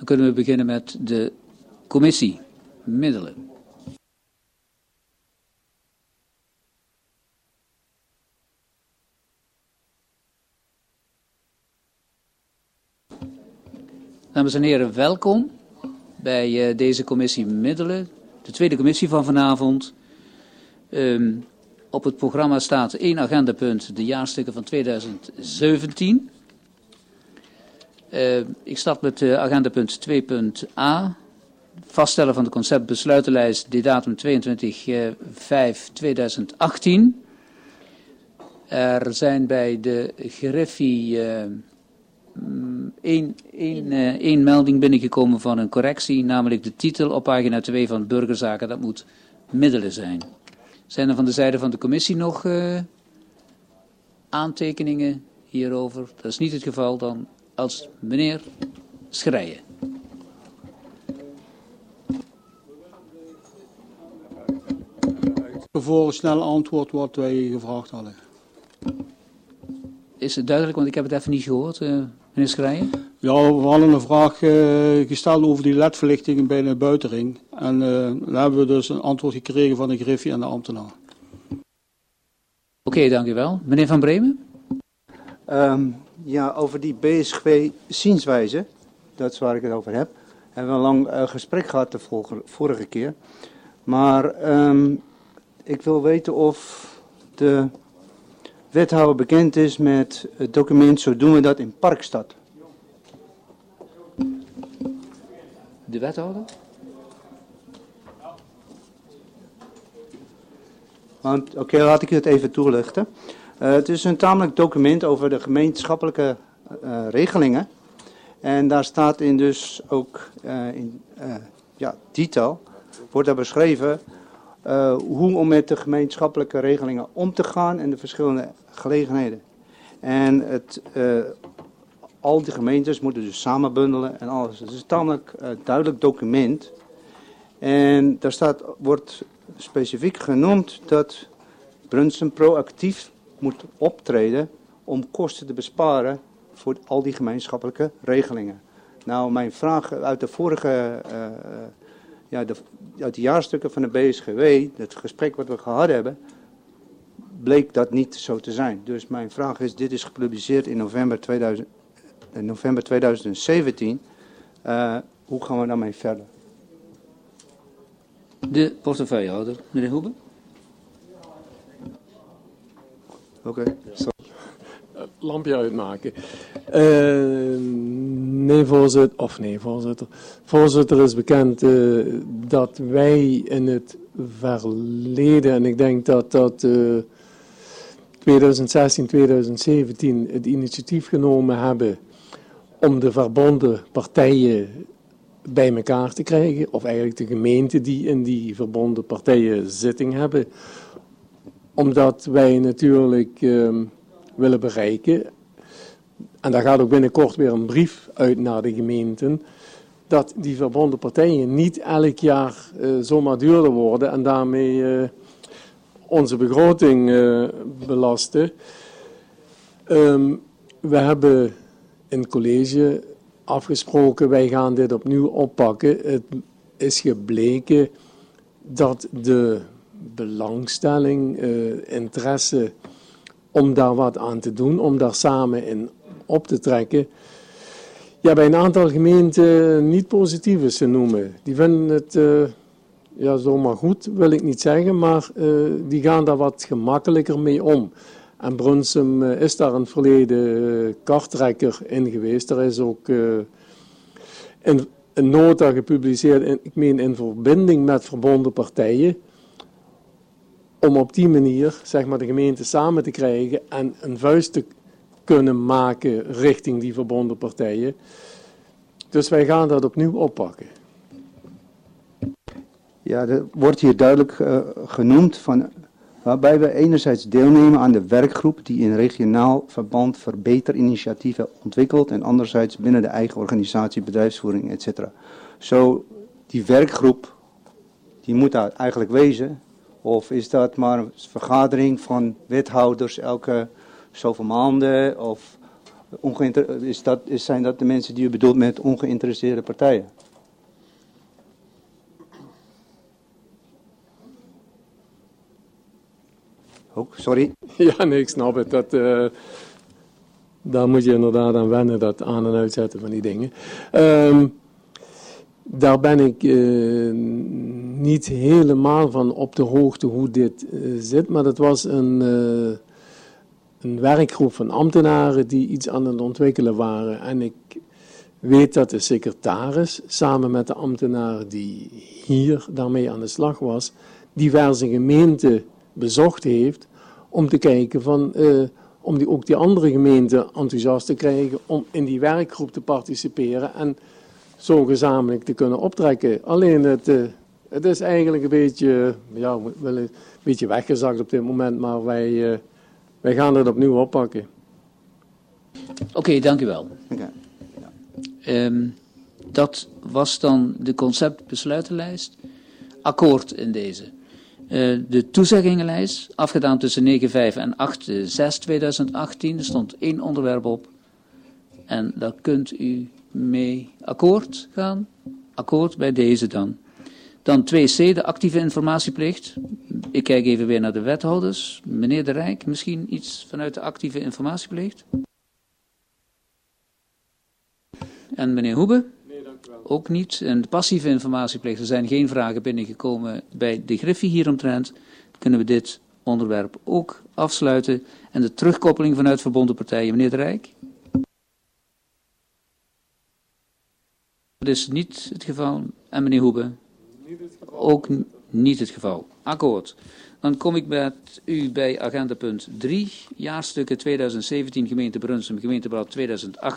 Dan kunnen we beginnen met de commissie middelen. Dames en heren, welkom bij deze commissie middelen, de tweede commissie van vanavond. Op het programma staat 1 agendapunt, de jaarstukken van 2017. Ik start met agendapunt 2.a, vaststellen van de conceptbesluitenlijst, die datum 22/5/2018. Er zijn bij de Griffie één melding binnengekomen van een correctie, namelijk de titel op pagina 2 van burgerzaken, dat moet middelen zijn. Zijn er van de zijde van de commissie nog aantekeningen hierover? Dat is niet het geval, dan als meneer Schrijen. Voor een snel antwoord wat wij gevraagd hadden. Is het duidelijk, want ik heb het even niet gehoord, meneer Schrijen? Ja, we hadden een vraag gesteld over die ledverlichtingen bij de buitenring. En daar hebben we dus een antwoord gekregen van de Griffie en de ambtenaar. Oké, dank u wel. Meneer Van Bremen? Ja, over die BSG-zienswijze, dat is waar ik het over heb, hebben we een lang gesprek gehad de vorige keer. Maar ik wil weten of de wethouder bekend is met het document Zo doen we dat in Parkstad. De wethouder? Want, oké, laat ik het even toelichten. Het is een tamelijk document over de gemeenschappelijke regelingen. En daar staat in dus ook in detail, wordt daar beschreven hoe om met de gemeenschappelijke regelingen om te gaan en de verschillende gelegenheden. En al die gemeentes moeten dus samen bundelen en alles. Het is een tamelijk duidelijk document. En daar wordt specifiek genoemd dat Brunsum proactief moet optreden om kosten te besparen voor al die gemeenschappelijke regelingen. Nou, mijn vraag uit de vorige, uit de jaarstukken van de BSGW, het gesprek wat we gehad hebben, bleek dat niet zo te zijn. Dus mijn vraag is, dit is gepubliceerd in november 2017. Hoe gaan we daarmee verder? De portefeuillehouder, meneer Hoebe. Oké. Lampje uitmaken. Nee, voorzitter. Voorzitter is bekend dat wij in het verleden, en ik denk dat 2016, 2017 het initiatief genomen hebben om de verbonden partijen bij elkaar te krijgen, of eigenlijk de gemeenten die in die verbonden partijen zitting hebben, omdat wij natuurlijk willen bereiken, en daar gaat ook binnenkort weer een brief uit naar de gemeenten, dat die verbonden partijen niet elk jaar zomaar duurder worden en daarmee onze begroting belasten. We hebben in het college afgesproken, wij gaan dit opnieuw oppakken. Het is gebleken dat de belangstelling, interesse om daar wat aan te doen, om daar samen in op te trekken, bij een aantal gemeenten niet positief is te noemen. Die vinden het zomaar goed, wil ik niet zeggen, maar die gaan daar wat gemakkelijker mee om. En Brunsum is daar in het verleden karttrekker in geweest. Er is ook een nota gepubliceerd, ik meen in verbinding met verbonden partijen, om op die manier zeg maar, de gemeente samen te krijgen en een vuist te kunnen maken richting die verbonden partijen. Dus wij gaan dat opnieuw oppakken. Ja, er wordt hier duidelijk genoemd van, waarbij we enerzijds deelnemen aan de werkgroep die in regionaal verband verbeterinitiatieven ontwikkelt en anderzijds binnen de eigen organisatie, bedrijfsvoering, etc. Zo, die werkgroep, die moet daar eigenlijk wezen. Of is dat maar een vergadering van wethouders elke zoveel maanden? Of Zijn dat de mensen die u bedoelt met ongeïnteresseerde partijen? Ook, sorry. Ja, nee, ik snap het. Daar moet je inderdaad aan wennen, dat aan- en uitzetten van die dingen. Daar ben ik niet helemaal van op de hoogte hoe dit zit, maar dat was een werkgroep van ambtenaren die iets aan het ontwikkelen waren. En ik weet dat de secretaris, samen met de ambtenaar die hier daarmee aan de slag was, diverse gemeenten bezocht heeft om te kijken van, om ook die andere gemeenten enthousiast te krijgen om in die werkgroep te participeren en zo gezamenlijk te kunnen optrekken. Alleen het is eigenlijk een beetje, ja, wel een beetje weggezakt op dit moment, maar wij gaan het opnieuw oppakken. Oké, dank u wel. Okay. Dat was dan de conceptbesluitenlijst. Akkoord in deze. De toezeggingenlijst, afgedaan tussen 9/5 en 8/6/2018. Er stond 1 onderwerp op. En daar kunt u mee akkoord gaan. Akkoord bij deze dan. Dan 2C, de actieve informatieplicht. Ik kijk even weer naar de wethouders. Meneer De Rijk, misschien iets vanuit de actieve informatieplicht? En meneer Hoebe? Nee, dank u wel. Ook niet. En de passieve informatieplicht, er zijn geen vragen binnengekomen bij de Griffie hieromtrent. Dan kunnen we dit onderwerp ook afsluiten. En de terugkoppeling vanuit verbonden partijen, meneer De Rijk? Dat is niet het geval. En meneer Hoebe? Ook niet het geval. Akkoord. Dan kom ik met u bij agendapunt 3, jaarstukken 2017 gemeente Brunsum, gemeenteblad 2018.